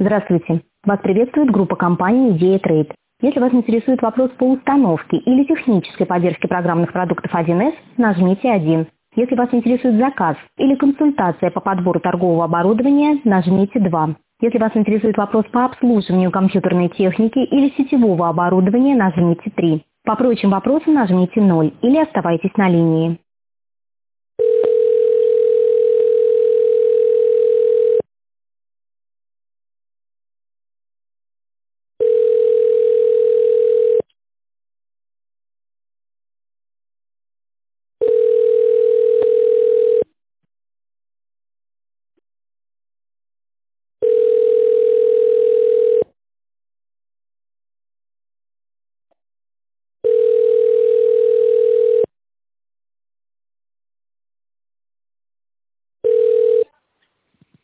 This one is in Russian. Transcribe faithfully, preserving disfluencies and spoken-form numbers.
Здравствуйте! Вас приветствует группа компании «Идея Трейд». Если вас интересует вопрос по установке или технической поддержке программных продуктов один эс, нажмите один. Если вас интересует заказ или консультация по подбору торгового оборудования, нажмите два. Если вас интересует вопрос по обслуживанию компьютерной техники или сетевого оборудования, нажмите три. По прочим вопросам нажмите ноль или оставайтесь на линии.